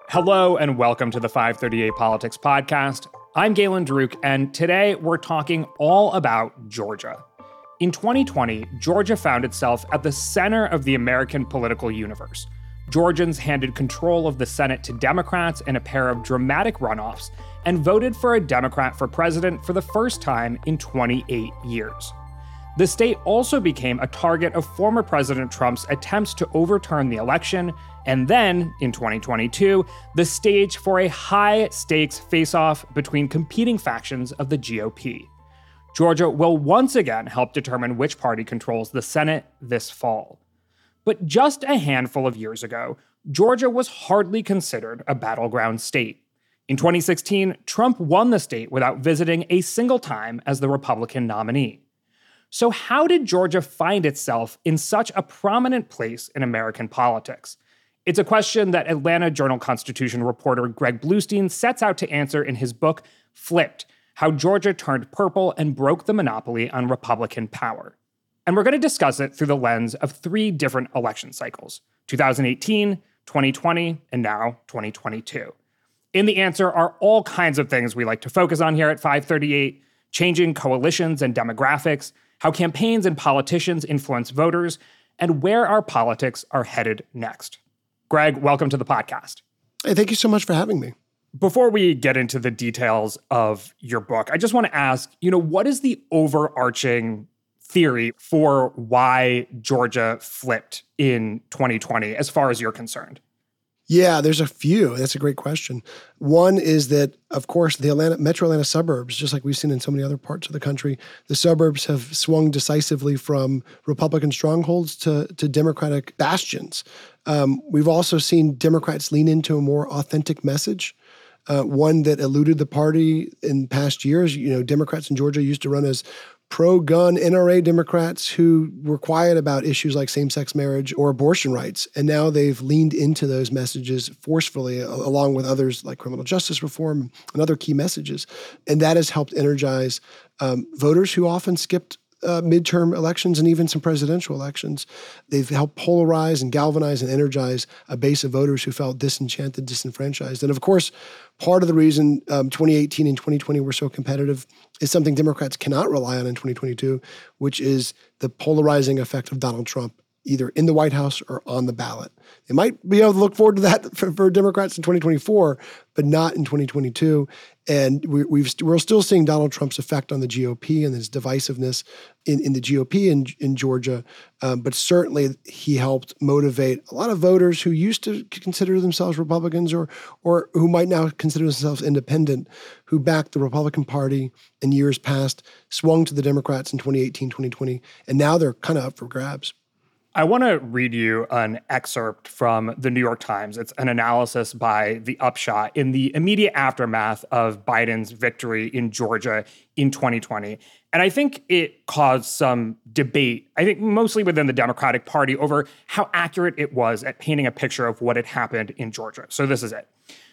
Hello and welcome to the 538 Politics Podcast. I'm Galen Druk, and today we're talking all about Georgia. In 2020, Georgia found itself at the center of the American political universe. Georgians handed control of the Senate to Democrats in a pair of dramatic runoffs and voted for a Democrat for president for the first time in 28 years. The state also became a target of former President Trump's attempts to overturn the election, and then, in 2022, the stage for a high-stakes face-off between competing factions of the GOP. Georgia will once again help determine which party controls the Senate this fall. But just a handful of years ago, Georgia was hardly considered a battleground state. In 2016, Trump won the state without visiting a single time as the Republican nominee. So how did Georgia find itself in such a prominent place in American politics? It's a question that Atlanta Journal-Constitution reporter Greg Bluestein sets out to answer in his book, Flipped: How Georgia Turned Purple and Broke the Monopoly on Republican Power. And we're going to discuss it through the lens of three different election cycles: 2018, 2020, and now 2022. In the answer are all kinds of things we like to focus on here at 538: changing coalitions and demographics, how campaigns and politicians influence voters, and where our politics are headed next. Greg, welcome to the podcast. Hey, thank you so much for having me. Before we get into the details of your book, I just want to ask, what is the overarching theory for why Georgia flipped in 2020, as far as you're concerned? Yeah, there's a few. That's a great question. One is that, of course, the Metro Atlanta suburbs, just like we've seen in so many other parts of the country, the suburbs have swung decisively from Republican strongholds to Democratic bastions. We've also seen Democrats lean into a more authentic message, one that eluded the party in past years. Democrats in Georgia used to run as pro-gun NRA Democrats who were quiet about issues like same-sex marriage or abortion rights. And now they've leaned into those messages forcefully, along with others like criminal justice reform and other key messages. And that has helped energize voters who often skipped midterm elections and even some presidential elections. They've helped polarize and galvanize and energize a base of voters who felt disenchanted, disenfranchised. And of course, part of the reason 2018 and 2020 were so competitive is something Democrats cannot rely on in 2022, which is the polarizing effect of Donald Trump, either in the White House or on the ballot. They might be able to look forward to that for Democrats in 2024, but not in 2022. And we're still seeing Donald Trump's effect on the GOP and his divisiveness in the GOP in Georgia. But certainly he helped motivate a lot of voters who used to consider themselves Republicans or who might now consider themselves independent, who backed the Republican Party in years past, swung to the Democrats in 2018, 2020, and now they're kind of up for grabs. I want to read you an excerpt from the New York Times. It's an analysis by The Upshot in the immediate aftermath of Biden's victory in Georgia in 2020. And I think it caused some debate, I think mostly within the Democratic Party, over how accurate it was at painting a picture of what had happened in Georgia. So this is it.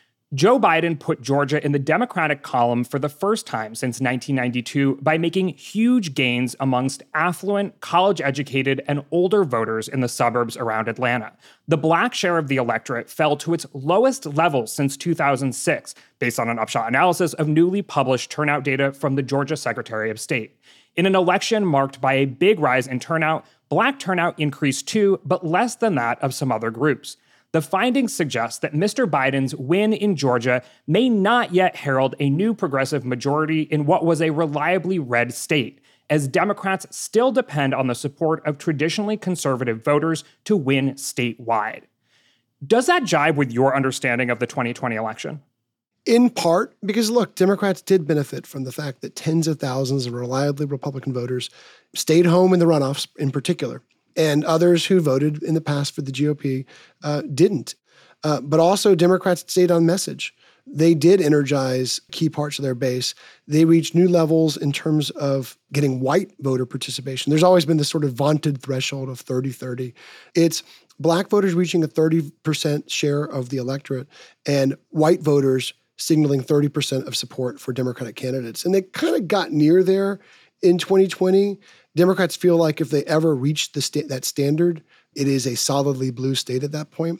Joe Biden put Georgia in the Democratic column for the first time since 1992 by making huge gains amongst affluent, college-educated, and older voters in the suburbs around Atlanta. The black share of the electorate fell to its lowest level since 2006, based on an Upshot analysis of newly published turnout data from the Georgia Secretary of State. In an election marked by a big rise in turnout, black turnout increased too, but less than that of some other groups. The findings suggest that Mr. Biden's win in Georgia may not yet herald a new progressive majority in what was a reliably red state, as Democrats still depend on the support of traditionally conservative voters to win statewide. Does that jibe with your understanding of the 2020 election? In part, because look, Democrats did benefit from the fact that tens of thousands of reliably Republican voters stayed home in the runoffs in particular. And others who voted in the past for the GOP didn't. But also Democrats stayed on message. They did energize key parts of their base. They reached new levels in terms of getting white voter participation. There's always been this sort of vaunted threshold of 30-30. It's black voters reaching a 30% share of the electorate and white voters signaling 30% of support for Democratic candidates. And they kind of got near there in 2020. Democrats feel like if they ever reach that standard, it is a solidly blue state at that point.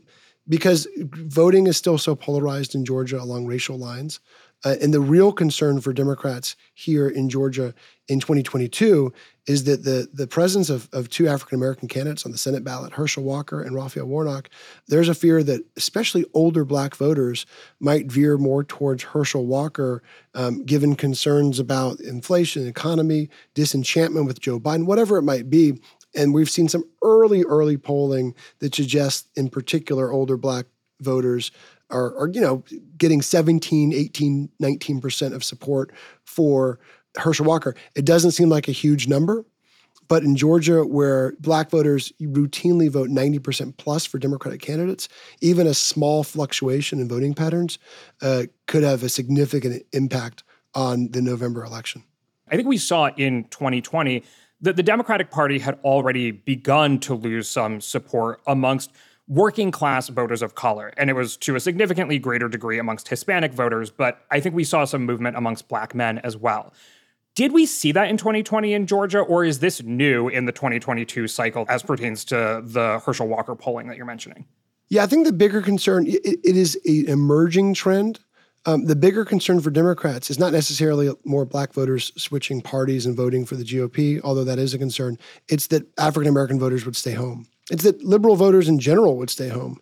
because voting is still so polarized in Georgia along racial lines. And the real concern for Democrats here in Georgia in 2022 is that the presence of two African-American candidates on the Senate ballot, Herschel Walker and Raphael Warnock, there's a fear that especially older Black voters might veer more towards Herschel Walker, given concerns about inflation, economy, disenchantment with Joe Biden, whatever it might be. And we've seen some early polling that suggests, in particular, older Black voters are getting 17, 18, 19% of support for Herschel Walker. It doesn't seem like a huge number, but in Georgia, where Black voters routinely vote 90% plus for Democratic candidates, even a small fluctuation in voting patterns could have a significant impact on the November election. I think we saw in 2020 that the Democratic Party had already begun to lose some support amongst working class voters of color. And it was to a significantly greater degree amongst Hispanic voters, but I think we saw some movement amongst Black men as well. Did we see that in 2020 in Georgia, or is this new in the 2022 cycle as pertains to the Herschel Walker polling that you're mentioning? Yeah, I think the bigger concern, it is an emerging trend. The bigger concern for Democrats is not necessarily more Black voters switching parties and voting for the GOP, although that is a concern. It's that African-American voters would stay home. It's that liberal voters in general would stay home.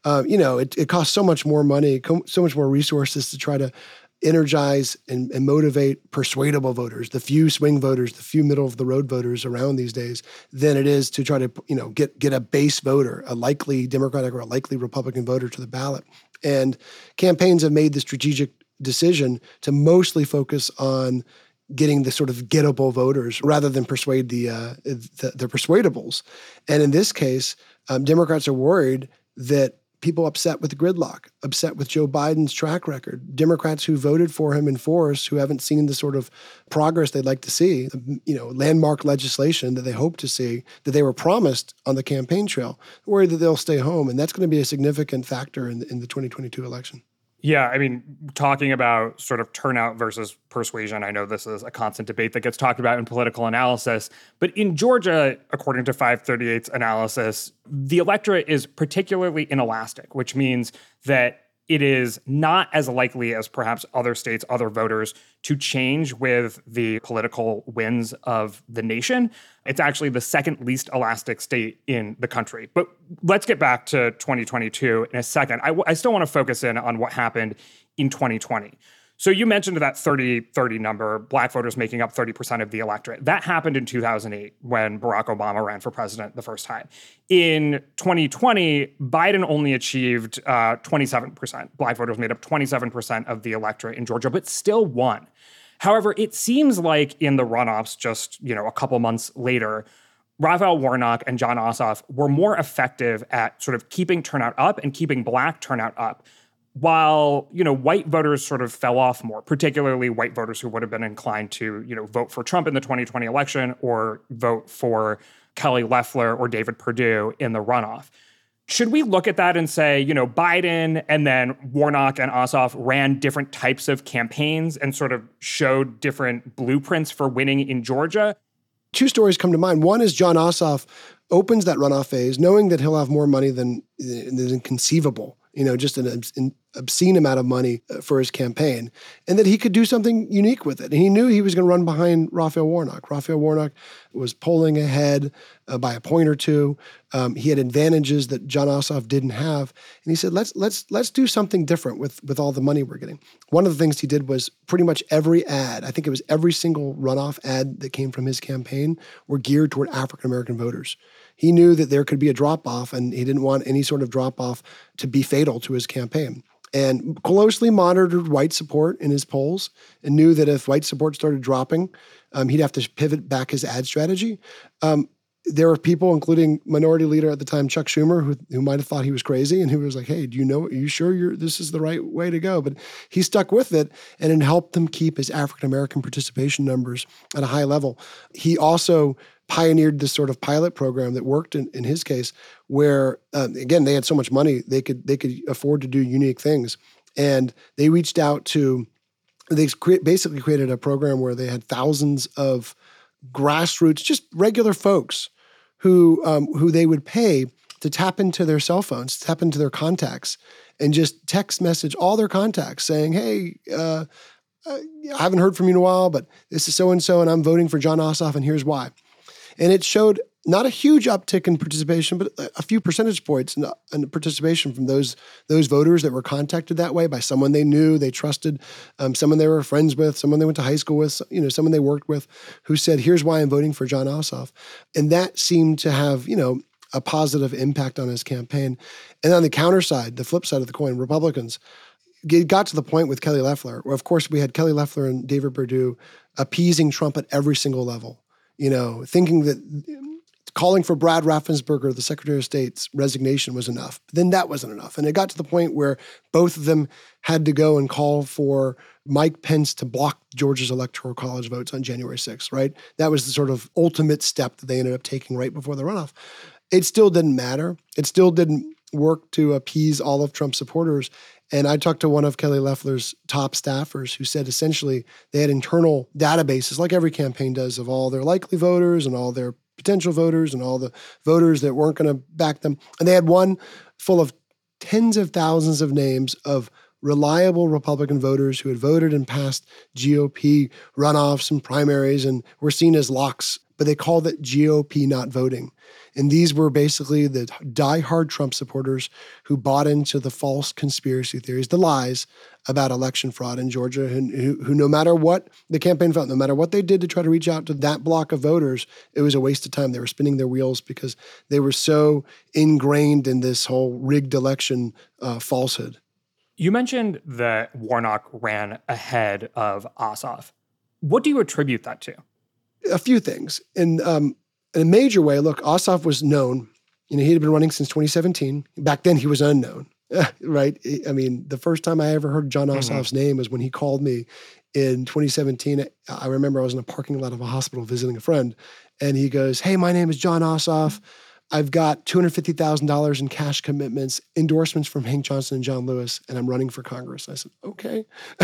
It costs so much more money, so much more resources to try to energize and motivate persuadable voters, the few swing voters, the few middle-of-the-road voters around these days, than it is to try to get a base voter, a likely Democratic or a likely Republican voter to the ballot. And campaigns have made the strategic decision to mostly focus on getting the sort of gettable voters rather than persuade the persuadables. And in this case, Democrats are worried that people upset with the gridlock, upset with Joe Biden's track record, Democrats who voted for him in force, who haven't seen the sort of progress they'd like to see, landmark legislation that they hope to see, that they were promised on the campaign trail, worried that they'll stay home. And that's going to be a significant factor in the 2022 election. Yeah, I mean, talking about sort of turnout versus persuasion, I know this is a constant debate that gets talked about in political analysis. But in Georgia, according to 538's analysis, the electorate is particularly inelastic, which means that it is not as likely as perhaps other states, other voters, to change with the political winds of the nation. It's actually the second least elastic state in the country. But let's get back to 2022 in a second. I still want to focus in on what happened in 2020. So you mentioned that 30-30 number, Black voters making up 30% of the electorate. That happened in 2008 when Barack Obama ran for president the first time. In 2020, Biden only achieved 27%. Black voters made up 27% of the electorate in Georgia, but still won. However, it seems like in the runoffs just, a couple months later, Raphael Warnock and Jon Ossoff were more effective at sort of keeping turnout up and keeping Black turnout up, while, white voters sort of fell off more, particularly white voters who would have been inclined to, vote for Trump in the 2020 election or vote for Kelly Loeffler or David Perdue in the runoff. Should we look at that and say, Biden and then Warnock and Ossoff ran different types of campaigns and sort of showed different blueprints for winning in Georgia? Two stories come to mind. One is Jon Ossoff opens that runoff phase knowing that he'll have more money than inconceivable, just an obscene amount of money for his campaign, and that he could do something unique with it. And he knew he was going to run behind Raphael Warnock. Raphael Warnock was polling ahead by a point or two. He had advantages that Jon Ossoff didn't have. And he said, let's do something different with all the money we're getting. One of the things he did was pretty much every ad, I think it was every single runoff ad that came from his campaign, were geared toward African-American voters. He knew that there could be a drop-off, and he didn't want any sort of drop-off to be fatal to his campaign. And closely monitored white support in his polls and knew that if white support started dropping, he'd have to pivot back his ad strategy. There were people, including Minority Leader at the time, Chuck Schumer, who might have thought he was crazy and who was like, hey, are you sure this is the right way to go? But he stuck with it, and it helped them keep his African-American participation numbers at a high level. He also pioneered this sort of pilot program that worked in his case, where, again, they had so much money, they could afford to do unique things. And they reached out to, basically created a program where they had thousands of grassroots, just regular folks who they would pay to tap into their cell phones, tap into their contacts, and just text message all their contacts saying, hey, I haven't heard from you in a while, but this is so-and-so, and I'm voting for Jon Ossoff, and here's why. And it showed not a huge uptick in participation, but a few percentage points in participation from those voters that were contacted that way by someone they knew, they trusted, someone they were friends with, someone they went to high school with, someone they worked with, who said, here's why I'm voting for Jon Ossoff. And that seemed to have, a positive impact on his campaign. And on the counter side, the flip side of the coin, Republicans, it got to the point with Kelly Loeffler, where of course we had Kelly Loeffler and David Perdue appeasing Trump at every single level, thinking that calling for Brad Raffensperger, the Secretary of State's resignation, was enough. But then that wasn't enough. And it got to the point where both of them had to go and call for Mike Pence to block Georgia's Electoral College votes on January 6th, right? That was the sort of ultimate step that they ended up taking right before the runoff. It still didn't matter. It still didn't work to appease all of Trump's supporters. And I talked to one of Kelly Loeffler's top staffers who said essentially they had internal databases, like every campaign does, of all their likely voters and all their potential voters and all the voters that weren't going to back them. And they had one full of tens of thousands of names of reliable Republican voters who had voted in past GOP runoffs and primaries and were seen as locks, but they called it GOP not voting. And these were basically the diehard Trump supporters who bought into the false conspiracy theories, the lies about election fraud in Georgia, who no matter what the campaign felt, no matter what they did to try to reach out to that block of voters, it was a waste of time. They were spinning their wheels because they were so ingrained in this whole rigged election falsehood. You mentioned that Warnock ran ahead of Ossoff. What do you attribute that to? A few things. In a major way, look, Ossoff was known. He had been running since 2017. Back then, he was unknown, right? I mean, the first time I ever heard Jon Ossoff's name was when he called me in 2017. I remember I was in a parking lot of a hospital visiting a friend, and he goes, hey, my name is Jon Ossoff. I've got $250,000 in cash commitments, endorsements from Hank Johnson and John Lewis, and I'm running for Congress. I said, okay.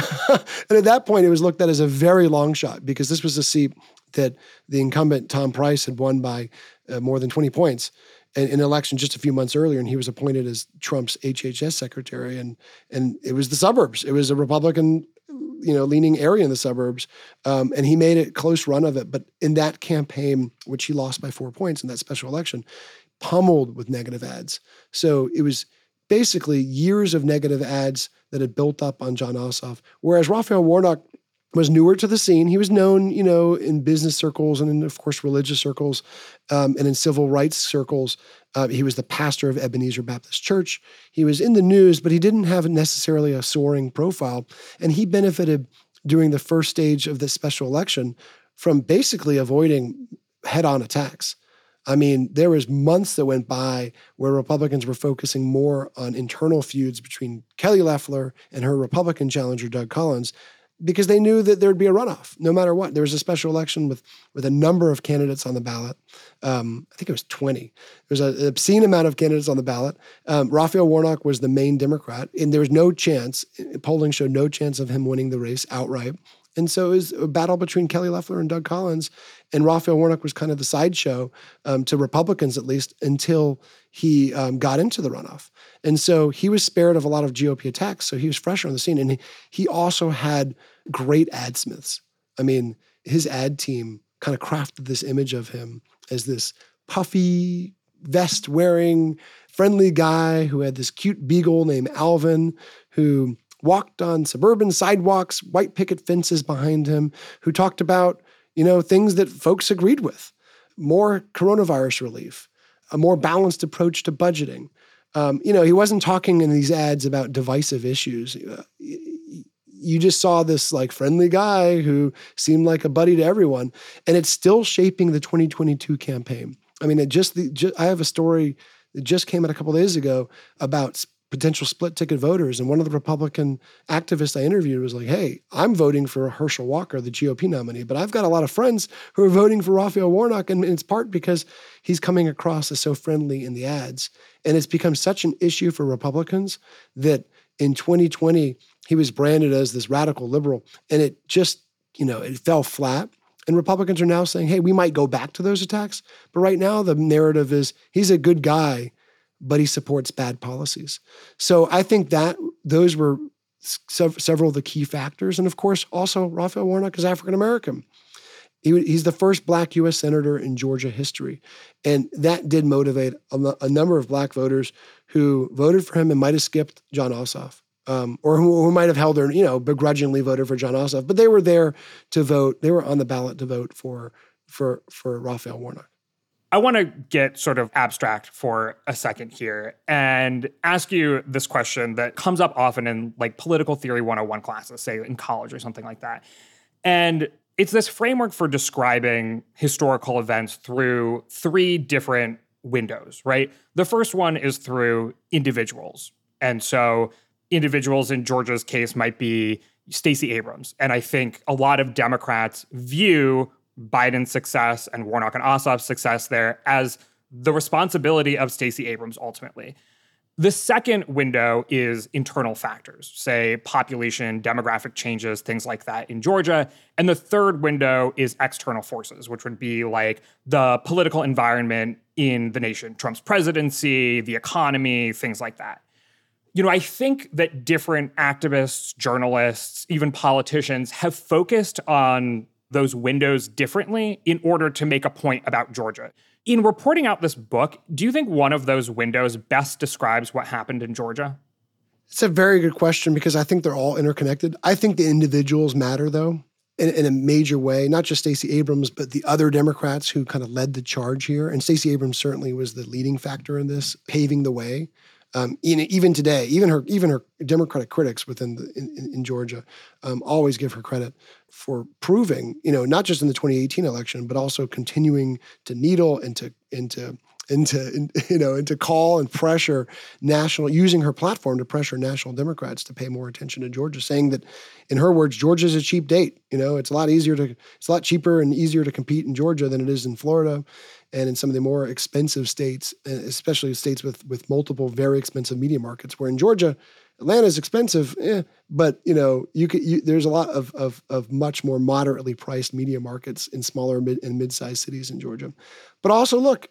And at that point, it was looked at as a very long shot because this was a seat that the incumbent, Tom Price, had won by more than 20 points in an election just a few months earlier, and he was appointed as Trump's HHS secretary, and it was the suburbs. It was a Republican leaning area in the suburbs. And he made a close run of it. But in that campaign, which he lost by 4 points in that special election, pummeled with negative ads. So it was basically years of negative ads that had built up on Jon Ossoff. Whereas Raphael Warnock was newer to the scene. He was known, in business circles and in, of course, religious circles and in civil rights circles. He was the pastor of Ebenezer Baptist Church. He was in the news, but he didn't have necessarily a soaring profile. And he benefited during the first stage of this special election from basically avoiding head-on attacks. I mean, there was months that went by where Republicans were focusing more on internal feuds between Kelly Loeffler and her Republican challenger, Doug Collins, because they knew that there'd be a runoff no matter what. There was a special election with a number of candidates on the ballot. I think it was 20. There was an obscene amount of candidates on the ballot. Raphael Warnock was the main Democrat, and there was no chance, polling showed no chance of him winning the race outright. And so it was a battle between Kelly Loeffler and Doug Collins, and Raphael Warnock was kind of the sideshow to Republicans, at least, until he got into the runoff. And so he was spared of a lot of GOP attacks, so he was fresher on the scene. And he also had great adsmiths. I mean, his ad team kind of crafted this image of him as this puffy, vest-wearing, friendly guy who had this cute beagle named Alvin, who walked on suburban sidewalks, white picket fences behind him, who talked about, things that folks agreed with. More coronavirus relief, a more balanced approach to budgeting. He wasn't talking in these ads about divisive issues. You just saw this friendly guy who seemed like a buddy to everyone. And it's still shaping the 2022 campaign. I mean, I have a story that just came out a couple of days ago about potential split ticket voters. And one of the Republican activists I interviewed was like, hey, I'm voting for Herschel Walker, the GOP nominee, but I've got a lot of friends who are voting for Raphael Warnock. And it's part because he's coming across as so friendly in the ads. And it's become such an issue for Republicans that in 2020, he was branded as this radical liberal. And it just, it fell flat. And Republicans are now saying, hey, we might go back to those attacks. But right now, the narrative is he's a good guy, but he supports bad policies. So I think that those were several of the key factors. And of course, also Raphael Warnock is African-American. He's the first Black U.S. senator in Georgia history. And that did motivate a number of Black voters who voted for him and might have skipped Jon Ossoff, or who might have held their, begrudgingly voted for Jon Ossoff. But they were there to vote. They were on the ballot to vote for Raphael Warnock. I want to get sort of abstract for a second here and ask you this question that comes up often in like political theory 101 classes, say in college or something like that. And it's this framework for describing historical events through three different windows, right? The first one is through individuals. And so individuals in Georgia's case might be Stacey Abrams. And I think a lot of Democrats view Biden's success and Warnock and Ossoff's success there as the responsibility of Stacey Abrams ultimately. The second window is internal factors, say population, demographic changes, things like that in Georgia. And the third window is external forces, which would be like the political environment in the nation, Trump's presidency, the economy, things like that. I think that different activists, journalists, even politicians have focused on those windows differently in order to make a point about Georgia. In reporting out this book, do you think one of those windows best describes what happened in Georgia? It's a very good question because I think they're all interconnected. I think the individuals matter, though, in a major way, not just Stacey Abrams, but the other Democrats who kind of led the charge here. And Stacey Abrams certainly was the leading factor in this, paving the way. Even today, even her Democratic critics in Georgia always give her credit for proving, not just in the 2018 election, but also continuing to needle and to call and pressure using her platform to pressure national Democrats to pay more attention to Georgia, saying that, in her words, Georgia's a cheap date. It's a lot cheaper and easier to compete in Georgia than it is in Florida and in some of the more expensive states, especially states with multiple very expensive media markets, where in Georgia, Atlanta's expensive, but there's a lot of much more moderately priced media markets in smaller and mid-sized cities in Georgia. But also, look,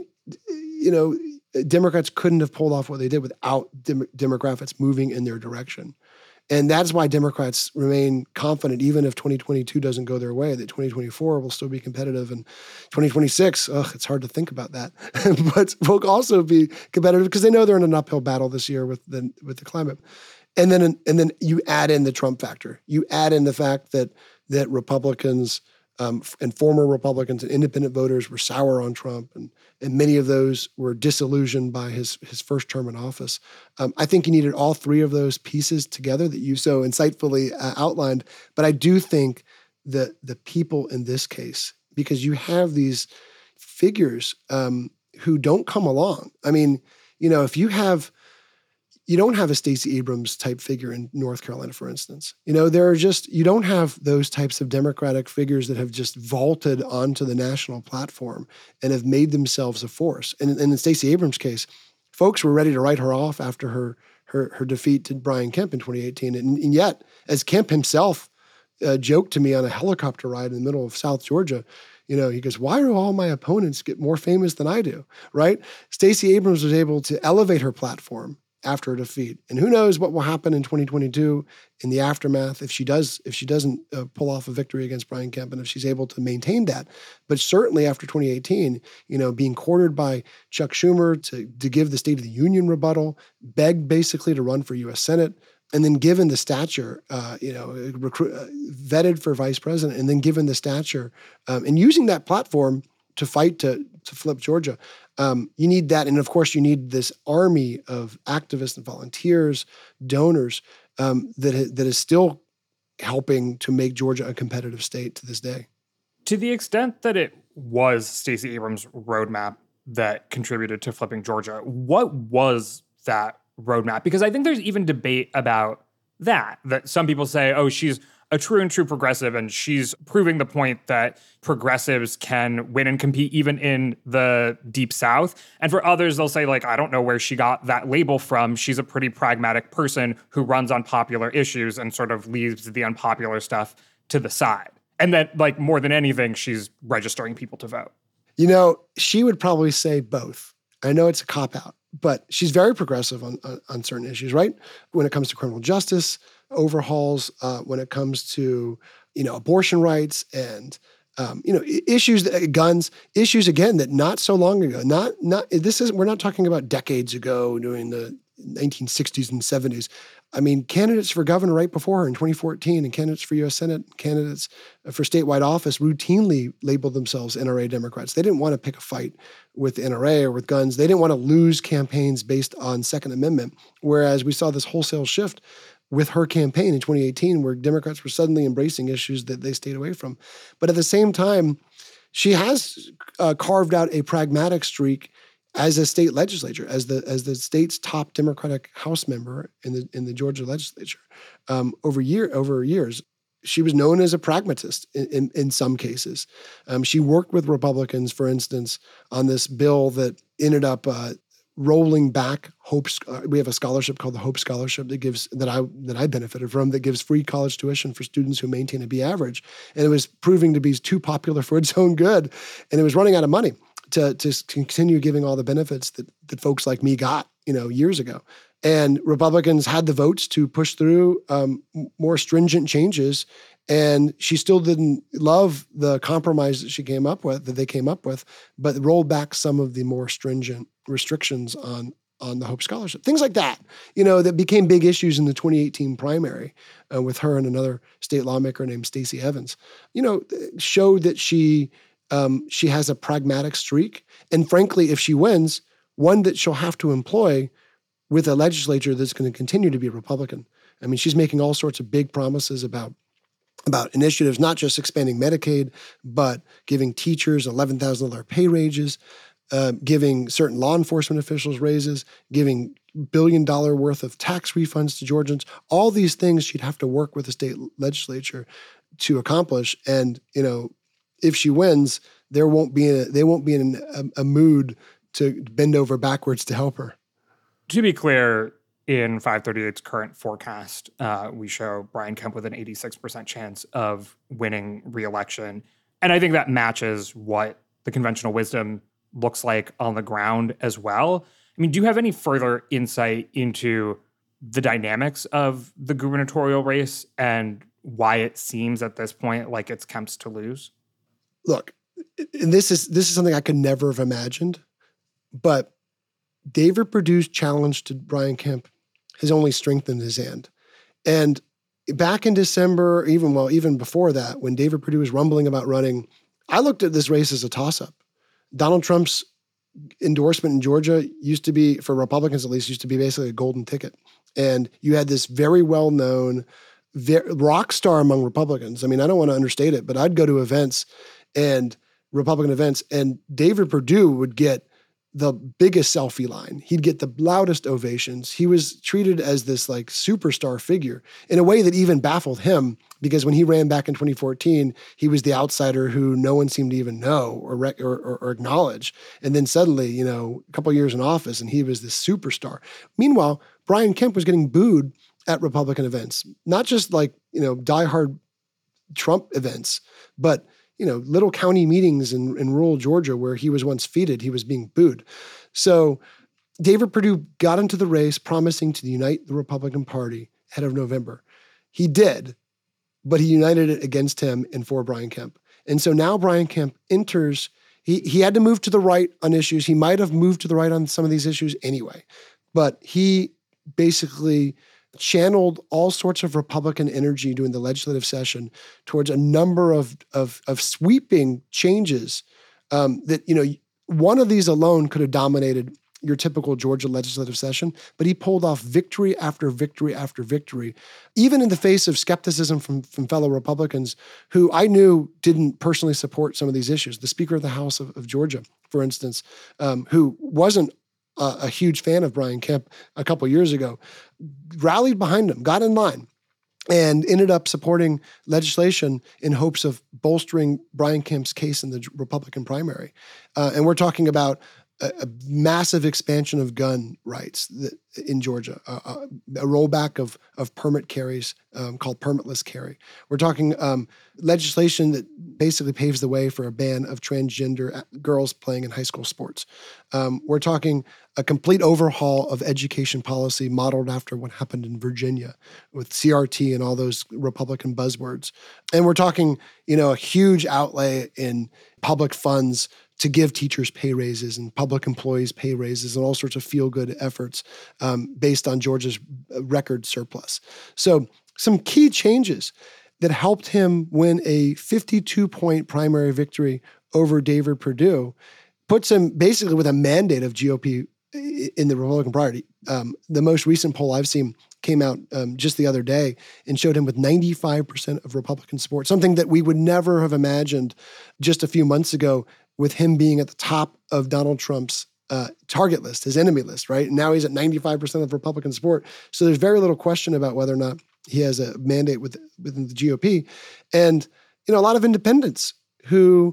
Democrats couldn't have pulled off what they did without demographics moving in their direction. And that's why Democrats remain confident, even if 2022 doesn't go their way, that 2024 will still be competitive. And 2026, it's hard to think about that, but will also be competitive because they know they're in an uphill battle this year with the climate. And then you add in the Trump factor. You add in the fact that Republicans and former Republicans and independent voters were sour on Trump, and many of those were disillusioned by his first term in office. I think you needed all three of those pieces together that you so insightfully outlined. But I do think that the people in this case, because you have these figures who don't come along. If you don't have a Stacey Abrams type figure in North Carolina, for instance. You don't have those types of Democratic figures that have just vaulted onto the national platform and have made themselves a force. And in Stacey Abrams' case, folks were ready to write her off after her defeat to Brian Kemp in 2018. And yet, as Kemp himself joked to me on a helicopter ride in the middle of South Georgia, he goes, "Why do all my opponents get more famous than I do?" Right? Stacey Abrams was able to elevate her platform after a defeat. And who knows what will happen in 2022 in the aftermath if she doesn't pull off a victory against Brian Kemp and if she's able to maintain that. But certainly after 2018, being courted by Chuck Schumer to give the State of the Union rebuttal, begged basically to run for U.S. Senate, and then given the stature, vetted for vice president, and then given the stature and using that platform to fight to flip Georgia. You need that. And of course, you need this army of activists and volunteers, donors that is still helping to make Georgia a competitive state to this day. To the extent that it was Stacey Abrams' roadmap that contributed to flipping Georgia, what was that roadmap? Because I think there's even debate about that some people say, oh, she's a true and true progressive, and she's proving the point that progressives can win and compete even in the Deep South. And for others, they'll say, I don't know where she got that label from. She's a pretty pragmatic person who runs on popular issues and sort of leaves the unpopular stuff to the side. And that, more than anything, she's registering people to vote. She would probably say both. I know it's a cop-out. But she's very progressive on certain issues, right? When it comes to criminal justice overhauls, when it comes to, abortion rights and, issues, guns, issues again that not so long ago, we're not talking about decades ago during the 1960s and 70s. I mean, candidates for governor right before her in 2014 and candidates for U.S. Senate, candidates for statewide office routinely labeled themselves NRA Democrats. They didn't want to pick a fight with the NRA or with guns. They didn't want to lose campaigns based on Second Amendment, whereas we saw this wholesale shift with her campaign in 2018 where Democrats were suddenly embracing issues that they stayed away from. But at the same time, she has carved out a pragmatic streak as a state legislature, as the state's top Democratic House member in the Georgia legislature, over years. She was known as a pragmatist in some cases. She worked with Republicans, for instance, on this bill that ended up rolling back Hope. We have a scholarship called the Hope Scholarship that I benefited from, that gives free college tuition for students who maintain a B average, and it was proving to be too popular for its own good, and it was running out of money to continue giving all the benefits that folks like me got, years ago. And Republicans had the votes to push through more stringent changes, and she still didn't love the compromise that they came up with, but rolled back some of the more stringent restrictions on the Hope Scholarship. Things like that, that became big issues in the 2018 primary with her and another state lawmaker named Stacey Evans, showed that she has a pragmatic streak. And frankly, if she wins, one that she'll have to employ with a legislature that's going to continue to be Republican. I mean, she's making all sorts of big promises about initiatives, not just expanding Medicaid, but giving teachers $11,000 pay raises, giving certain law enforcement officials raises, giving $1 billion worth of tax refunds to Georgians. All these things she'd have to work with the state legislature to accomplish. And, if she wins, they won't be in a mood to bend over backwards to help her. To be clear, in 538's current forecast, we show Brian Kemp with an 86% chance of winning re-election. And I think that matches what the conventional wisdom looks like on the ground as well. I mean, do you have any further insight into the dynamics of the gubernatorial race and why it seems at this point like it's Kemp's to lose? Look, and this is something I could never have imagined, but David Perdue's challenge to Brian Kemp has only strengthened his hand. And back in December, even before that, when David Perdue was rumbling about running, I looked at this race as a toss-up. Donald Trump's endorsement in Georgia used to be, for Republicans at least, basically a golden ticket. And you had this very well-known rock star among Republicans. I mean, I don't want to understate it, but I'd go to events and Republican events, and David Perdue would get the biggest selfie line. He'd get the loudest ovations. He was treated as this superstar figure in a way that even baffled him, because when he ran back in 2014, he was the outsider who no one seemed to even know or acknowledge. And then suddenly, a couple years in office, and he was this superstar. Meanwhile, Brian Kemp was getting booed at Republican events, not just diehard Trump events, but little county meetings in rural Georgia where he was once feted, he was being booed. So David Perdue got into the race promising to unite the Republican Party ahead of November. He did, but he united it against him and for Brian Kemp. And so now Brian Kemp enters, he had to move to the right on issues. He might have moved to the right on some of these issues anyway, but he basically channeled all sorts of Republican energy during the legislative session towards a number of sweeping changes that, one of these alone could have dominated your typical Georgia legislative session, but he pulled off victory after victory after victory, even in the face of skepticism from fellow Republicans who I knew didn't personally support some of these issues. The Speaker of the House of Georgia, for instance, who wasn't a huge fan of Brian Kemp a couple years ago, rallied behind him, got in line, and ended up supporting legislation in hopes of bolstering Brian Kemp's case in the Republican primary. And we're talking about a massive expansion of gun rights in Georgia, a rollback of permit carries called permitless carry. We're talking legislation that basically paves the way for a ban of transgender girls playing in high school sports. We're talking a complete overhaul of education policy modeled after what happened in Virginia with CRT and all those Republican buzzwords. And we're talking, a huge outlay in public funds to give teachers pay raises and public employees pay raises and all sorts of feel-good efforts based on Georgia's record surplus. So some key changes that helped him win a 52-point primary victory over David Perdue puts him basically with a mandate of GOP in the Republican Party. The most recent poll I've seen came out just the other day and showed him with 95% of Republican support, something that we would never have imagined just a few months ago with him being at the top of Donald Trump's target list, his enemy list, right? Now he's at 95% of Republican support. So there's very little question about whether or not he has a mandate within the GOP. And, a lot of independents who,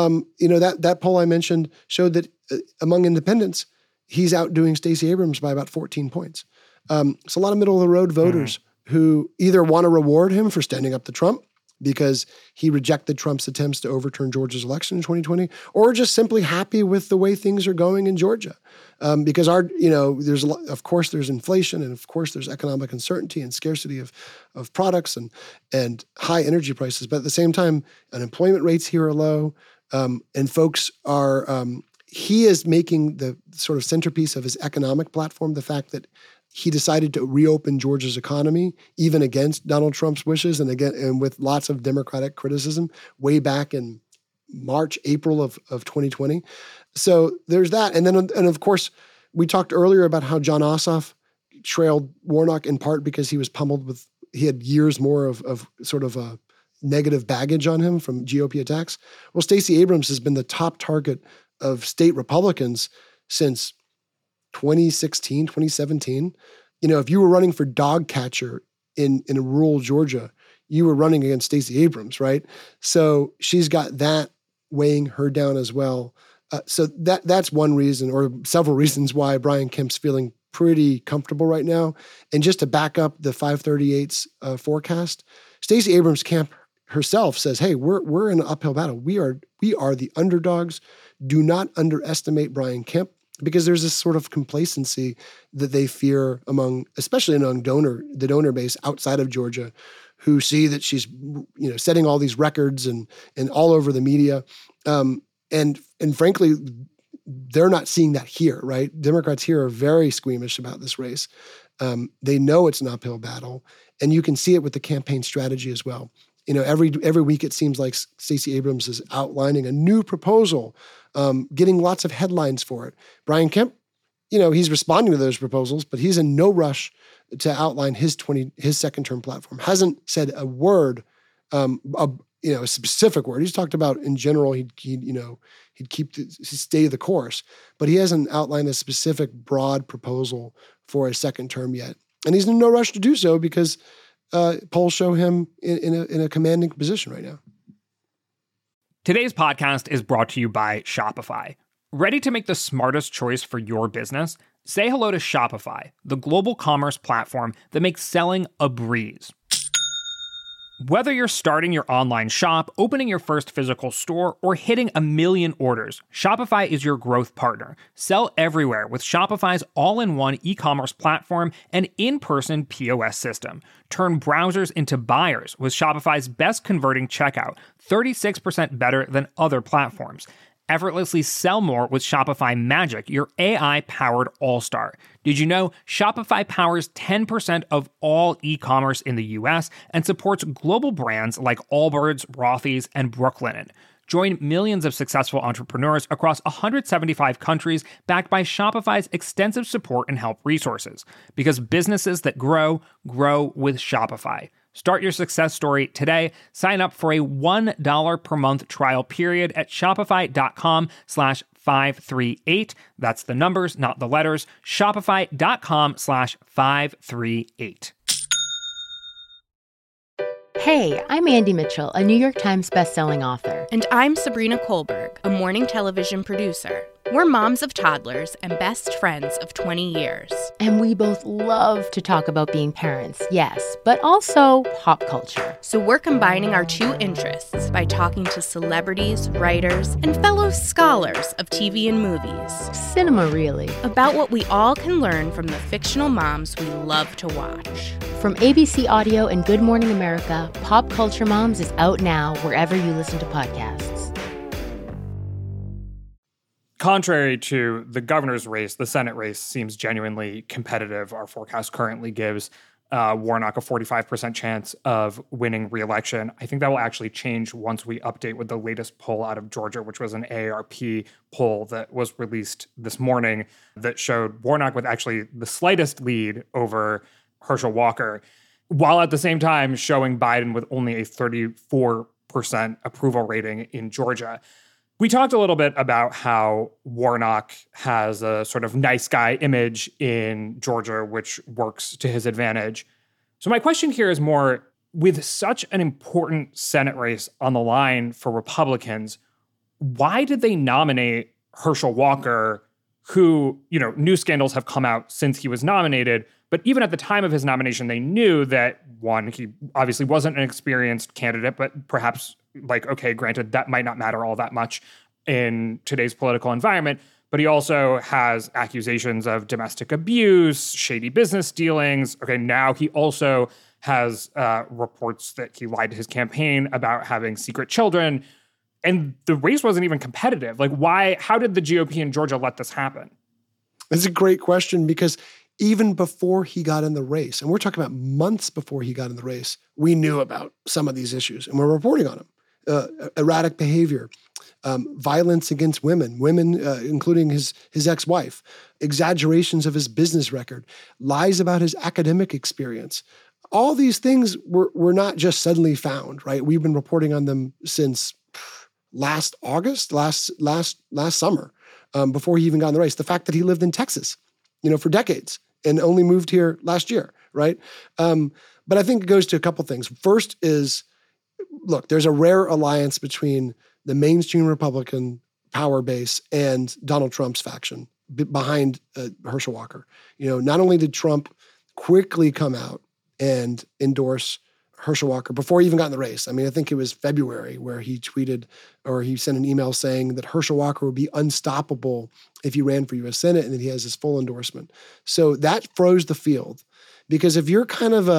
that poll I mentioned showed that among independents, he's outdoing Stacey Abrams by about 14 points. So a lot of middle-of-the-road voters who either want to reward him for standing up to Trump because he rejected Trump's attempts to overturn Georgia's election in 2020, or just simply happy with the way things are going in Georgia. Because of course there's inflation, and of course there's economic uncertainty and scarcity of products and high energy prices. But at the same time, unemployment rates here are low, and folks are, he is making the sort of centerpiece of his economic platform the fact that he decided to reopen Georgia's economy, even against Donald Trump's wishes and with lots of Democratic criticism way back in March, April of 2020. So there's that. And of course, we talked earlier about how Jon Ossoff trailed Warnock in part because he was pummeled he had years more of sort of a negative baggage on him from GOP attacks. Well, Stacey Abrams has been the top target of state Republicans since 2016, 2017. If you were running for dog catcher in rural Georgia, you were running against Stacey Abrams, right? So she's got that weighing her down as well. So that's one reason, or several reasons, why Brian Kemp's feeling pretty comfortable right now. And just to back up the 538's forecast, Stacey Abrams' camp herself says, "Hey, we're in an uphill battle. We are the underdogs. Do not underestimate Brian Kemp." Because there's this sort of complacency that they fear especially among the donor base outside of Georgia, who see that she's, setting all these records and all over the media. And frankly, they're not seeing that here, right? Democrats here are very squeamish about this race. They know it's an uphill battle, and you can see it with the campaign strategy as well. Every week it seems like Stacey Abrams is outlining a new proposal, getting lots of headlines for it. Brian Kemp, he's responding to those proposals, but he's in no rush to outline his second-term platform. Hasn't said a word, a specific word. He's talked about in general he'd stay the course, but he hasn't outlined a specific broad proposal for a second term yet, and he's in no rush to do so because polls show him in a commanding position right now. Today's podcast is brought to you by Shopify. Ready to make the smartest choice for your business? Say hello to Shopify, the global commerce platform that makes selling a breeze. Whether you're starting your online shop, opening your first physical store, or hitting 1 million orders, Shopify is your growth partner. Sell everywhere with Shopify's all-in-one e-commerce platform and in-person POS system. Turn browsers into buyers with Shopify's best converting checkout, 36% better than other platforms. Effortlessly sell more with Shopify Magic, your AI-powered all-star. Did you know Shopify powers 10% of all e-commerce in the US and supports global brands like Allbirds, Rothy's, and Brooklinen? Join millions of successful entrepreneurs across 175 countries backed by Shopify's extensive support and help resources. Because businesses that grow, grow with Shopify. Start your success story today. Sign up for a $1 per month trial period at shopify.com/538. That's the numbers, not the letters. Shopify.com/538. Hey, I'm Andy Mitchell, a New York Times bestselling author. And I'm Sabrina Kohlberg, a morning television producer. We're moms of toddlers and best friends of 20 years. And we both love to talk about being parents, yes, but also pop culture. So we're combining our two interests by talking to celebrities, writers, and fellow scholars of TV and movies. Cinema, really. About what we all can learn from the fictional moms we love to watch. From ABC Audio and Good Morning America, Pop Culture Moms is out now wherever you listen to podcasts. Contrary to the governor's race, the Senate race seems genuinely competitive. Our forecast currently gives Warnock a 45% chance of winning re-election. I think that will actually change once we update with the latest poll out of Georgia, which was an AARP poll that was released this morning that showed Warnock with actually the slightest lead over Herschel Walker, while at the same time showing Biden with only a 34% approval rating in Georgia. We talked a little bit about how Warnock has a sort of nice guy image in Georgia, which works to his advantage. So my question here is more, with such an important Senate race on the line for Republicans, why did they nominate Herschel Walker, who, new scandals have come out since he was nominated, but even at the time of his nomination, they knew that, one, he obviously wasn't an experienced candidate, but perhaps granted, that might not matter all that much in today's political environment, but he also has accusations of domestic abuse, shady business dealings. Okay, now he also has reports that he lied to his campaign about having secret children, and the race wasn't even competitive. Like, how did the GOP in Georgia let this happen? It's a great question because even before he got in the race, and we're talking about months before he got in the race, we knew about some of these issues and we're reporting on them. Erratic behavior, violence against women, including his ex-wife, exaggerations of his business record, lies about his academic experience. All these things were not just suddenly found, right? We've been reporting on them since last August, last summer, before he even got in the race. The fact that he lived in Texas, for decades and only moved here last year, right? But I think it goes to a couple things. First is, look, there's a rare alliance between the mainstream Republican power base and Donald Trump's faction behind Herschel Walker. Not only did Trump quickly come out and endorse Herschel Walker before he even got in the race. I mean, I think it was February where he tweeted or he sent an email saying that Herschel Walker would be unstoppable if he ran for U.S. Senate and that he has his full endorsement. So that froze the field because if you're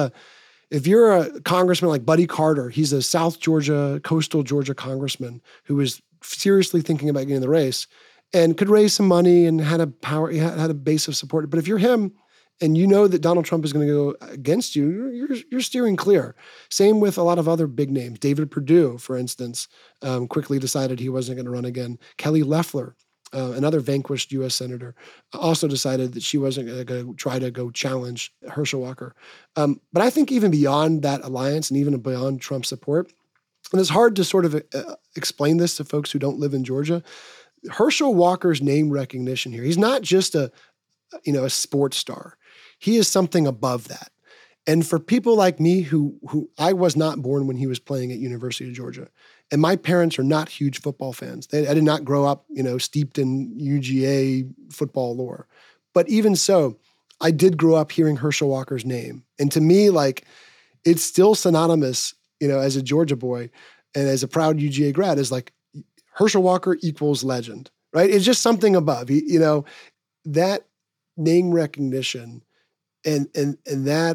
a congressman like Buddy Carter, he's a South Georgia, coastal Georgia congressman who was seriously thinking about getting in the race and could raise some money and had a base of support. But if you're him and you know that Donald Trump is going to go against you, you're steering clear. Same with a lot of other big names. David Perdue, for instance, quickly decided he wasn't going to run again. Kelly Loeffler, another vanquished U.S. senator, also decided that she wasn't going to try to go challenge Herschel Walker. But I think even beyond that alliance and even beyond Trump's support, and it's hard to sort of explain this to folks who don't live in Georgia, Herschel Walker's name recognition here, he's not just a sports star. He is something above that. And for people like me who I was not born when he was playing at University of Georgia, and my parents are not huge football fans. I did not grow up, steeped in UGA football lore. But even so, I did grow up hearing Herschel Walker's name. And to me, it's still synonymous, as a Georgia boy and as a proud UGA grad, is like Herschel Walker equals legend, right? It's just something above, that name recognition and that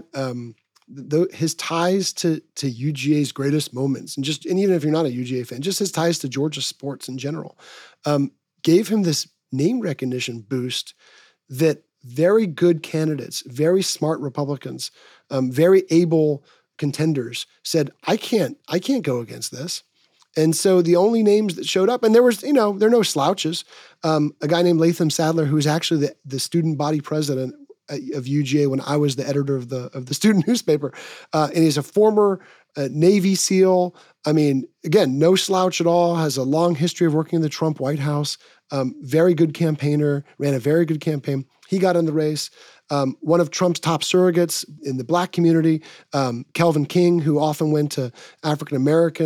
his ties to UGA's greatest moments, and even if you're not a UGA fan, just his ties to Georgia sports in general, gave him this name recognition boost that very good candidates, very smart Republicans, very able contenders said, I can't go against this. And so the only names that showed up, and there are no slouches. A guy named Latham Sadler, who was actually the student body president of UGA when I was the editor of the student newspaper, and he's a former Navy SEAL. I mean, again, no slouch at all. Has a long history of working in the Trump White House. Very good campaigner. Ran a very good campaign. He got in the race. One of Trump's top surrogates in the Black community, Kelvin King, who often went to African American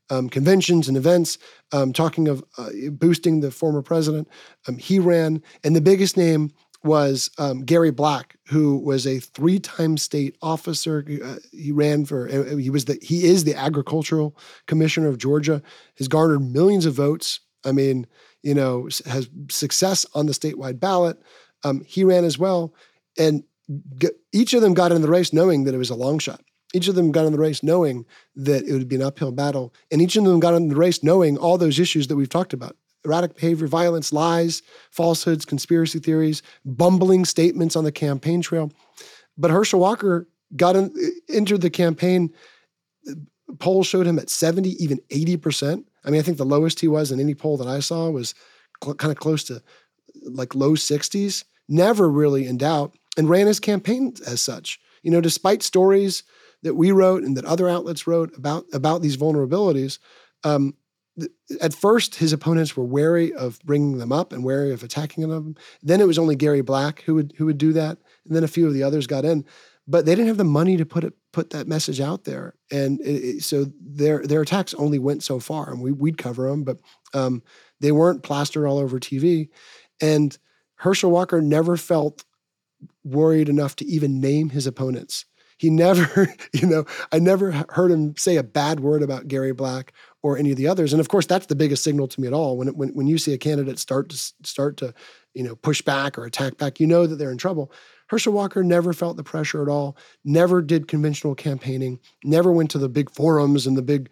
conventions and events, talking of boosting the former president. He ran, and the biggest name was Gary Black, who was a 3-time state officer. He ran for, he is the agricultural commissioner of Georgia, has garnered millions of votes. I mean, has success on the statewide ballot. He ran as well. And each of them got in the race knowing that it was a long shot. Each of them got in the race knowing that it would be an uphill battle. And each of them got in the race knowing all those issues that we've talked about. Erratic behavior, violence, lies, falsehoods, conspiracy theories, bumbling statements on the campaign trail. But Herschel Walker entered the campaign. Polls showed him at 70, even 80%. I mean, I think the lowest he was in any poll that I saw was kind of close to like low 60s, never really in doubt, and ran his campaign as such. Despite stories that we wrote and that other outlets wrote about these vulnerabilities, at first his opponents were wary of bringing them up and wary of attacking them. Then it was only Gary Black who would do that, and then a few of the others got in. But they didn't have the money to put that message out there, and so their attacks only went so far. And we'd cover them, but they weren't plastered all over TV. And Herschel Walker never felt worried enough to even name his opponents. He never, I never heard him say a bad word about Gary Black or any of the others. And of course, that's the biggest signal to me at all. When you see a candidate start to push back or attack back, that they're in trouble. Herschel Walker never felt the pressure at all, never did conventional campaigning, never went to the big forums and the big,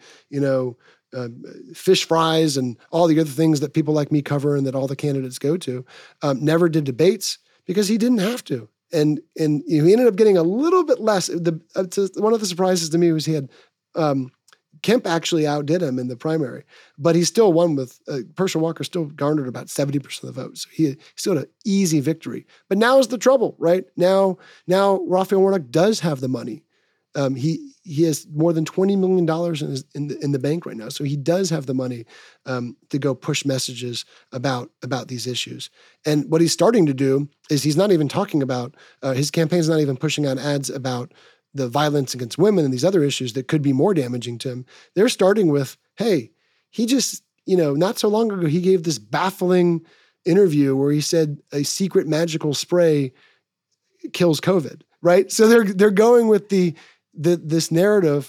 fish fries and all the other things that people like me cover and that all the candidates go to, never did debates because he didn't have to. And he ended up getting a little bit less. One of the surprises to me was he had Kemp actually outdid him in the primary, but he still won with Herschel Walker still garnered about 70% of the vote. So he still had an easy victory. But now is the trouble, right? Now Raphael Warnock does have the money. He has more than $20 million in the bank right now. So he does have the money to go push messages about these issues. And what he's starting to do is he's not even talking about, his campaign's not even pushing out ads about the violence against women and these other issues that could be more damaging to him. They're starting with, hey, he just, not so long ago, he gave this baffling interview where he said a secret magical spray kills COVID, right? So they're going with this narrative,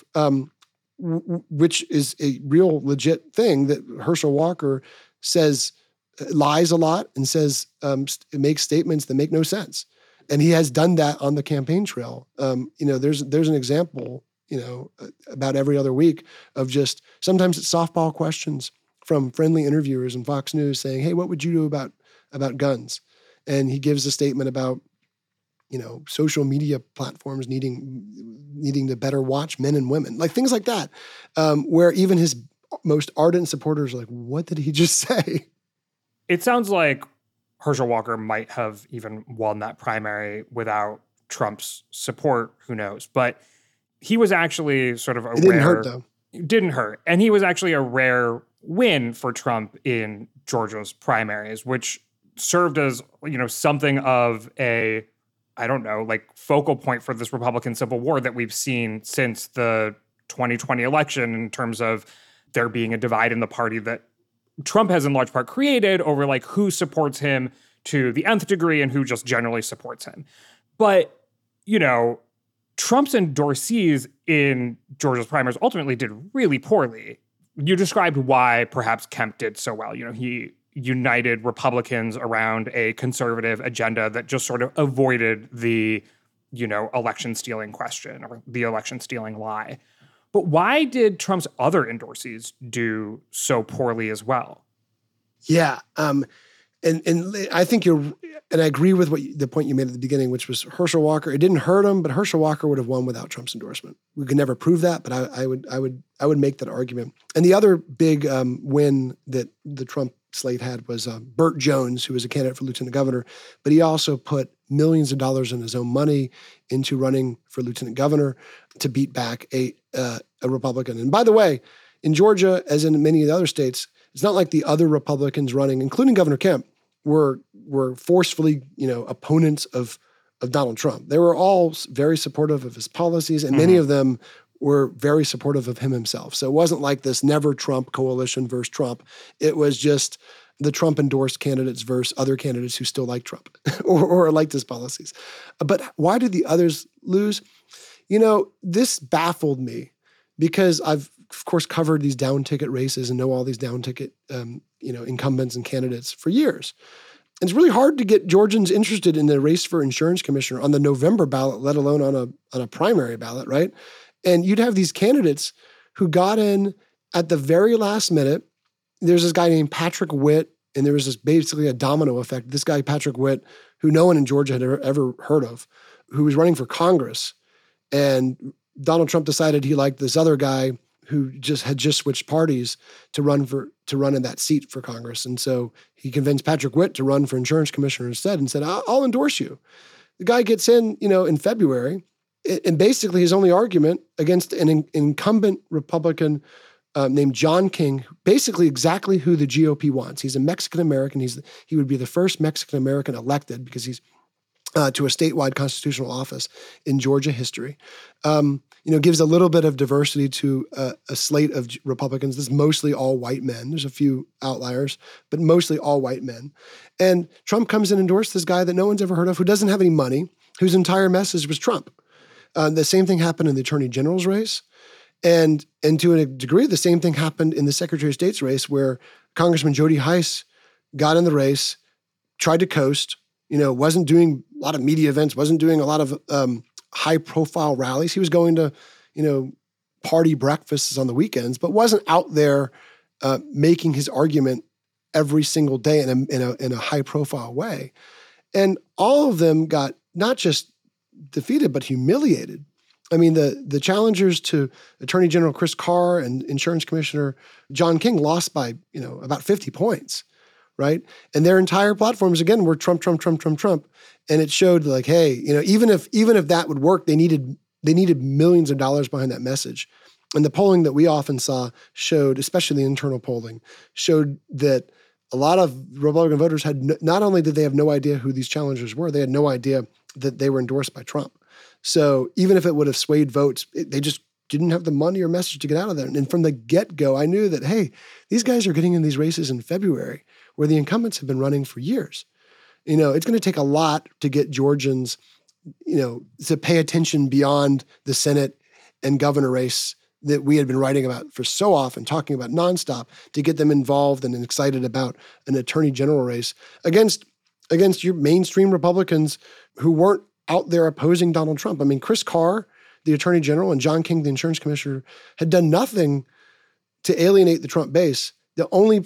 which is a real legit thing that Herschel Walker says lies a lot and says makes statements that make no sense. And he has done that on the campaign trail. There's an example, about every other week of just sometimes it's softball questions from friendly interviewers in Fox News saying, hey, what would you do about guns? And he gives a statement about, social media platforms needing to better watch men and women, like things like that, where even his most ardent supporters are like, what did he just say? It sounds like Herschel Walker might have even won that primary without Trump's support. Who knows? But he was actually sort of a rare... It didn't hurt, though. It didn't hurt. And he was actually a rare win for Trump in Georgia's primaries, which served as, something of a, focal point for this Republican Civil War that we've seen since the 2020 election in terms of there being a divide in the party that Trump has in large part created over who supports him to the nth degree and who just generally supports him. But, Trump's endorsees in Georgia's primaries ultimately did really poorly. You described why perhaps Kemp did so well. He united Republicans around a conservative agenda that just sort of avoided the, election stealing question or the election stealing lie. But why did Trump's other endorsees do so poorly as well? Yeah. And I think and I agree with the point you made at the beginning, which was Herschel Walker. It didn't hurt him, but Herschel Walker would have won without Trump's endorsement. We could never prove that, but I would make that argument. And the other big win that the Trump slate had was Burt Jones, who was a candidate for lieutenant governor, but he also put millions of dollars in his own money into running for lieutenant governor to beat back a Republican. And by the way, in Georgia, as in many of the other states, it's not like the other Republicans running, including Governor Kemp, were forcefully, opponents of Donald Trump. They were all very supportive of his policies, and many of them were very supportive of him himself. So it wasn't like this never Trump coalition versus Trump. It was just the Trump endorsed candidates versus other candidates who still like Trump or liked his policies. But why did the others lose? This baffled me because I've, of course, covered these down ticket races and know all these down ticket, incumbents and candidates for years. It's really hard to get Georgians interested in the race for insurance commissioner on the November ballot, let alone on a primary ballot, right? And you'd have these candidates who got in at the very last minute. There's this guy named Patrick Witt, and there was this basically a domino effect. This guy, Patrick Witt, who no one in Georgia had ever heard of, who was running for Congress. And Donald Trump decided he liked this other guy who had just switched parties to run in that seat for Congress. And so he convinced Patrick Witt to run for insurance commissioner instead and said, I'll endorse you. The guy gets in, in February, and basically his only argument against an incumbent Republican named John King, basically exactly who the GOP wants. He's a Mexican-American. He would be the first Mexican-American elected because he's to a statewide constitutional office in Georgia history. Gives a little bit of diversity to a slate of Republicans. This is mostly all white men. There's a few outliers, but mostly all white men. And Trump comes in and endorses this guy that no one's ever heard of, who doesn't have any money, whose entire message was Trump. The same thing happened in the Attorney General's race. And to a degree, the same thing happened in the Secretary of State's race, where Congressman Jody Hice got in the race, tried to coast, wasn't doing a lot of media events, wasn't doing a lot of high-profile rallies. He was going to, party breakfasts on the weekends, but wasn't out there making his argument every single day in a high-profile way. And all of them got not just defeated, but humiliated. I mean, the challengers to Attorney General Chris Carr and Insurance Commissioner John King lost by, about 50 points, right? And their entire platforms, again, were Trump, Trump, Trump, Trump, Trump. And it showed like, hey, even if that would work, they needed millions of dollars behind that message. And the polling that we often saw showed, especially the internal polling, showed that a lot of Republican voters had not only did they have no idea who these challengers were, they had no idea that they were endorsed by Trump. So even if it would have swayed votes, they just didn't have the money or message to get out of there. And from the get-go, I knew that, hey, these guys are getting in these races in February where the incumbents have been running for years. It's going to take a lot to get Georgians, to pay attention beyond the Senate and governor race that we had been writing about for so often, talking about nonstop, to get them involved and excited about an attorney general race against your mainstream Republicans who weren't out there opposing Donald Trump. I mean, Chris Carr, the attorney general, and John King, the insurance commissioner, had done nothing to alienate the Trump base. The only,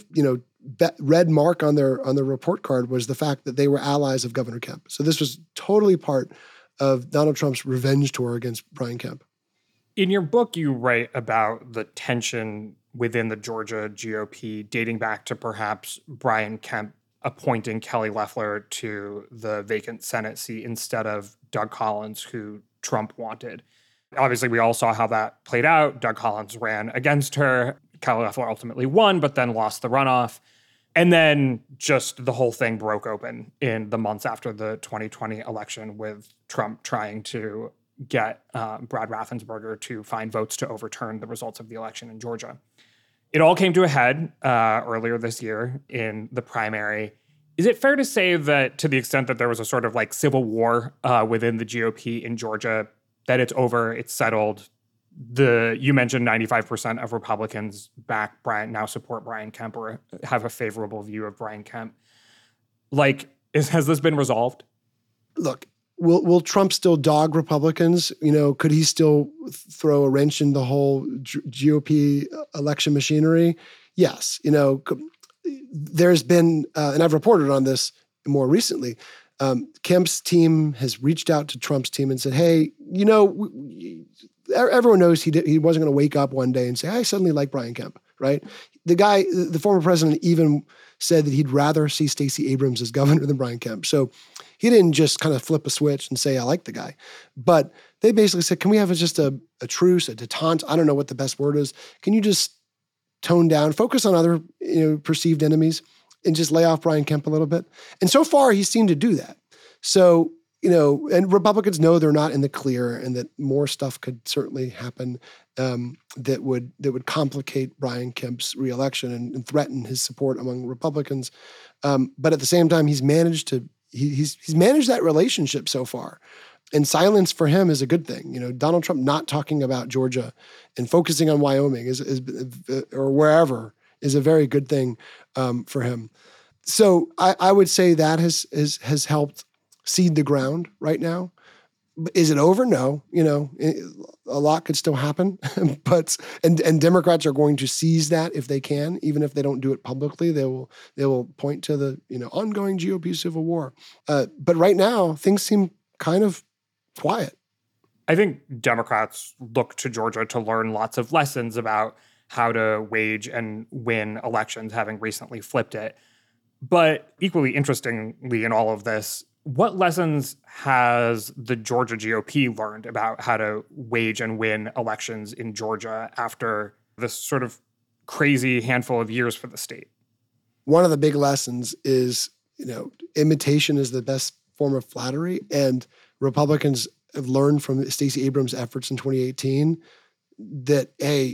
red mark on their report card was the fact that they were allies of Governor Kemp. So this was totally part of Donald Trump's revenge tour against Brian Kemp. In your book, you write about the tension within the Georgia GOP dating back to perhaps Brian Kemp appointing Kelly Loeffler to the vacant Senate seat instead of Doug Collins, who Trump wanted. Obviously, we all saw how that played out. Doug Collins ran against her. Kelly Loeffler ultimately won, but then lost the runoff. And then just the whole thing broke open in the months after the 2020 election with Trump trying to get Brad Raffensperger to find votes to overturn the results of the election in Georgia. It all came to a head earlier this year in the primary. Is it fair to say that to the extent that there was a sort of like civil war within the GOP in Georgia, that it's over, it's settled? You mentioned 95% of Republicans now support Brian Kemp or have a favorable view of Brian Kemp. Has this been resolved? Look, will Trump still dog Republicans? Could he still throw a wrench in the whole GOP election machinery? Yes. There's been, and I've reported on this more recently, Kemp's team has reached out to Trump's team and said, hey, everyone knows he wasn't going to wake up one day and say, I suddenly like Brian Kemp, right? The former president even said that he'd rather see Stacey Abrams as governor than Brian Kemp. So he didn't just kind of flip a switch and say, I like the guy. But they basically said, can we have just a truce, a detente? I don't know what the best word is. Can you just tone down, focus on other perceived enemies and just lay off Brian Kemp a little bit? And so far, he seemed to do that. So and Republicans know they're not in the clear, and that more stuff could certainly happen that would complicate Brian Kemp's reelection and threaten his support among Republicans. But at the same time, he's managed that relationship so far. And silence for him is a good thing. Donald Trump not talking about Georgia and focusing on Wyoming or wherever is a very good thing for him. So I would say that has helped seed the ground right now. Is it over? No. A lot could still happen, but Democrats are going to seize that if they can, even if they don't do it publicly. They will point to the ongoing GOP civil war. But right now, things seem kind of quiet. I think Democrats look to Georgia to learn lots of lessons about how to wage and win elections, having recently flipped it. But equally interestingly in all of this, what lessons has the Georgia GOP learned about how to wage and win elections in Georgia after this sort of crazy handful of years for the state? One of the big lessons is, imitation is the best form of flattery. And Republicans have learned from Stacey Abrams' efforts in 2018 that, hey,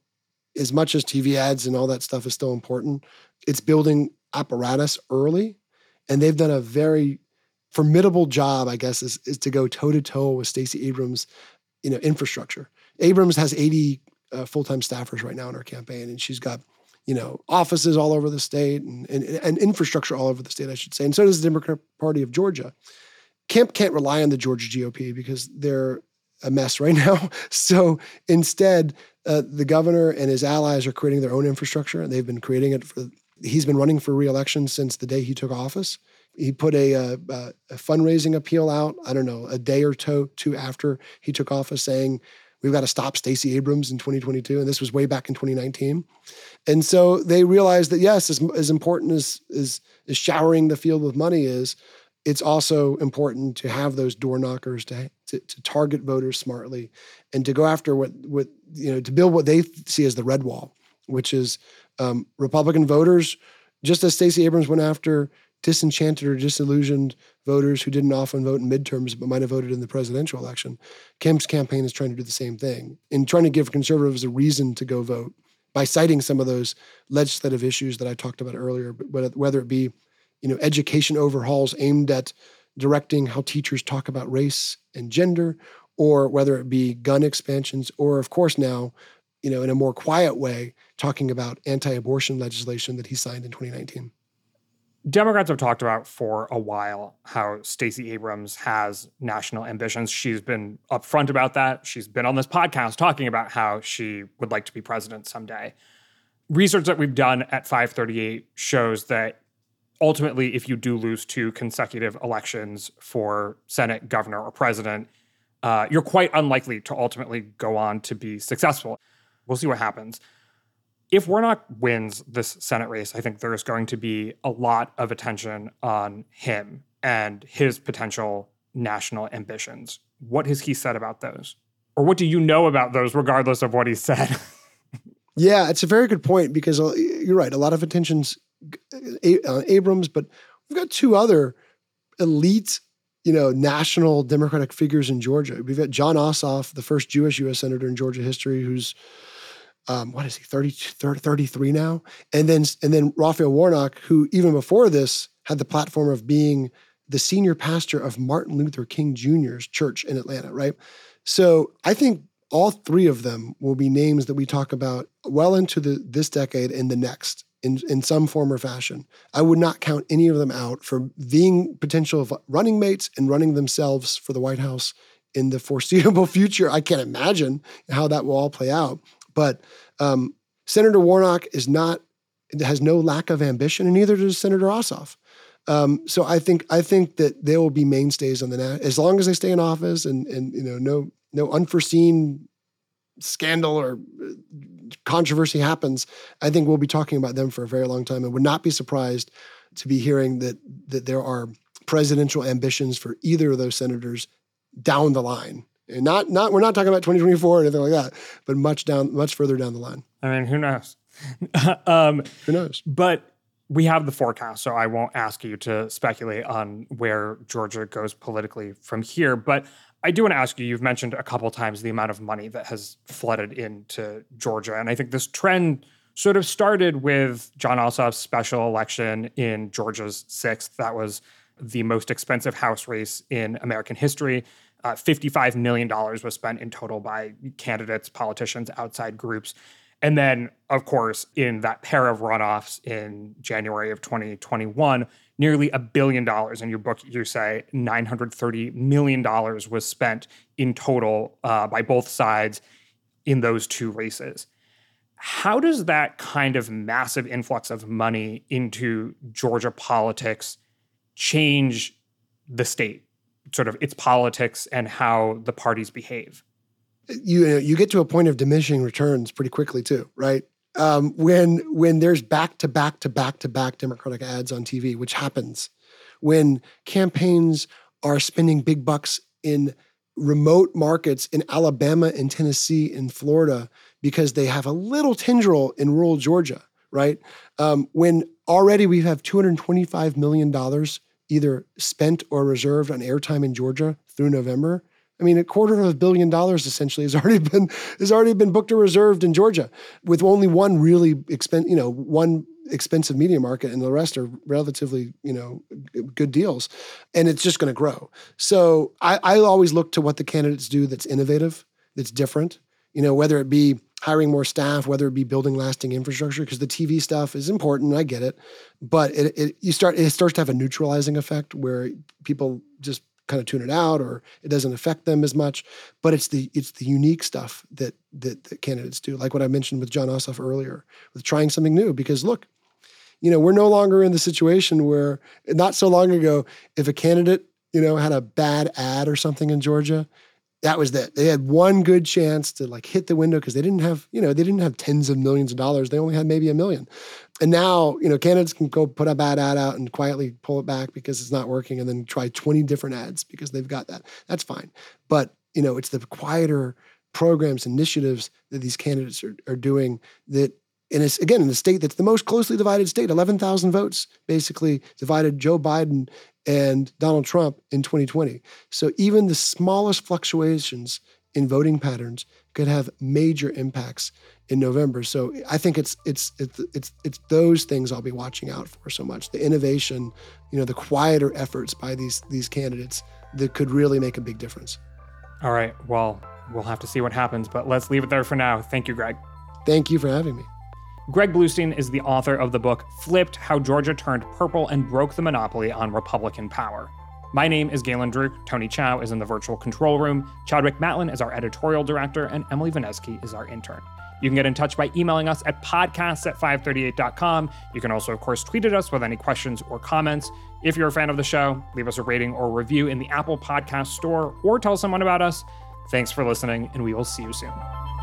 as much as TV ads and all that stuff is still important, it's building apparatus early. And they've done a very formidable job, I guess, is to go toe-to-toe with Stacey Abrams' infrastructure. Abrams has 80 full-time staffers right now in her campaign, and she's got offices all over the state and infrastructure all over the state, I should say. And so does the Democratic Party of Georgia. Kemp can't rely on the Georgia GOP because they're a mess right now. So instead, the governor and his allies are creating their own infrastructure, and they've been creating it he's been running for re-election since the day he took office. He put a fundraising appeal out, I don't know, a day or two after he took office, saying, we've got to stop Stacey Abrams in 2022. And this was way back in 2019. And so they realized that, yes, as important as showering the field with money is, it's also important to have those door knockers to target voters smartly and to go after to build what they see as the red wall, which is Republican voters, just as Stacey Abrams went after disenchanted or disillusioned voters who didn't often vote in midterms but might have voted in the presidential election. Kemp's campaign is trying to do the same thing in trying to give conservatives a reason to go vote by citing some of those legislative issues that I talked about earlier, but whether it be education overhauls aimed at directing how teachers talk about race and gender, or whether it be gun expansions, or of course now, in a more quiet way, talking about anti-abortion legislation that he signed in 2019. Democrats have talked about for a while how Stacey Abrams has national ambitions. She's been upfront about that. She's been on this podcast talking about how she would like to be president someday. Research that we've done at 538 shows that ultimately, if you do lose 2 consecutive elections for Senate, governor, or president, you're quite unlikely to ultimately go on to be successful. We'll see what happens. If Warnock wins this Senate race, I think there's going to be a lot of attention on him and his potential national ambitions. What has he said about those? Or what do you know about those, regardless of what he said? Yeah, it's a very good point because you're right. A lot of attention's on Abrams, but we've got 2 other elite, national Democratic figures in Georgia. We've got Jon Ossoff, the first Jewish U.S. senator in Georgia history, who's 33 now? And then Raphael Warnock, who even before this had the platform of being the senior pastor of Martin Luther King Jr.'s church in Atlanta, right? So I think all 3 of them will be names that we talk about well into this decade and the next in some form or fashion. I would not count any of them out for being potential running mates and running themselves for the White House in the foreseeable future. I can't imagine how that will all play out. But Senator Warnock has no lack of ambition, and neither does Senator Ossoff. So I think that they will be mainstays on as long as they stay in office, and no unforeseen scandal or controversy happens. I think we'll be talking about them for a very long time, and would not be surprised to be hearing that there are presidential ambitions for either of those senators down the line. And we're not talking about 2024 or anything like that, but much further down the line. I mean, who knows? Who knows? But We have the forecast, so I won't ask you to speculate on where Georgia goes politically from here. But I do want to ask you, you've mentioned a couple of times the amount of money that has flooded into Georgia. And I think this trend sort of started with Jon Ossoff's special election in Georgia's 6th. That was the most expensive House race in American history. $55 million was spent in total by candidates, politicians, outside groups. And then, of course, in that pair of runoffs in January of 2021, nearly $1 billion. In your book, you say $930 million was spent in total by both sides in those two races. How does that kind of massive influx of money into Georgia politics change the state, sort of its politics and how the parties behave? You get to a point of diminishing returns pretty quickly too, right? When there's back-to-back Democratic ads on TV, which happens, when campaigns are spending big bucks in remote markets in Alabama and Tennessee and Florida because they have a little tendril in rural Georgia, right? When already we have $225 million either spent or reserved on airtime in Georgia through November. I mean, $250 million essentially has already been booked or reserved in Georgia, with only one really one expensive media market, and the rest are relatively good deals, and it's just going to grow. So I always look to what the candidates do that's innovative, that's different. Whether it be hiring more staff, whether it be building lasting infrastructure, because the TV stuff is important, I get it, but it starts to have a neutralizing effect where people just kind of tune it out, or it doesn't affect them as much. But it's the unique stuff that candidates do, like what I mentioned with Jon Ossoff earlier, with trying something new. Because look, we're no longer in the situation where not so long ago, if a candidate had a bad ad or something in Georgia, that was that. They had one good chance to hit the window because they didn't have tens of millions of dollars. They only had maybe $1 million. And now, candidates can go put a bad ad out and quietly pull it back because it's not working, and then try 20 different ads because they've got that. That's fine. But, it's the quieter programs, initiatives that these candidates are doing that, and it's, again, in the state that's the most closely divided state, 11,000 votes basically divided Joe Biden and Donald Trump in 2020. So even the smallest fluctuations in voting patterns could have major impacts in November. So I think it's those things I'll be watching out for so much. The innovation, the quieter efforts by these candidates that could really make a big difference. All right. Well, we'll have to see what happens, but let's leave it there for now. Thank you, Greg. Thank you for having me. Greg Bluestein is the author of the book Flipped: How Georgia Turned Purple and Broke the Monopoly on Republican Power. My name is Galen Druk. Tony Chow is in the virtual control room. Chadwick Matlin is our editorial director, and Emily Vanesky is our intern. You can get in touch by emailing us at podcasts@538.com. You can also, of course, tweet at us with any questions or comments. If you're a fan of the show, leave us a rating or review in the Apple Podcast Store or tell someone about us. Thanks for listening, and we will see you soon.